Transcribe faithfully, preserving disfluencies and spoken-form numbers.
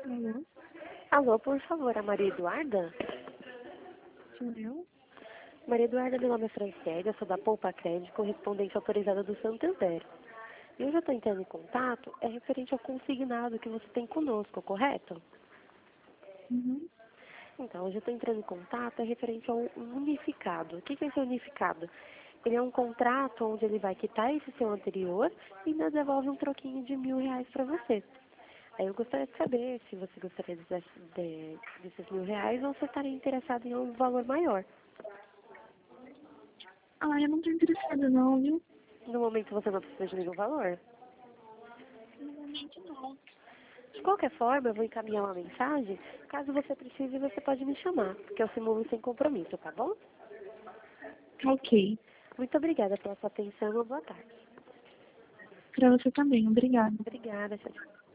Alô? Alô, por favor, a Maria Eduarda? Sou eu? Maria Eduarda, meu nome é Franciele, eu sou da Poupa Crédito, correspondente autorizada do Santander. E eu já estou entrando em contato, é referente ao consignado que você tem conosco, correto? Uhum. Então, hoje eu estou entrando em contato, é referente ao unificado. O que que é esse unificado? Ele é um contrato onde ele vai quitar esse seu anterior e ainda devolve um troquinho de mil reais para você. Aí eu gostaria de saber se você gostaria desses, de, desses mil reais ou se estaria interessado em um valor maior. Ah, eu não tô interessada não, viu? No momento você não precisa de nenhum valor. No momento não. De qualquer forma, eu vou encaminhar uma mensagem. Caso você precise, você pode me chamar, porque eu simulo sem compromisso, tá bom? Ok. Muito obrigada pela sua atenção e boa tarde. Pra você também, obrigada. Obrigada, tchau, tchau.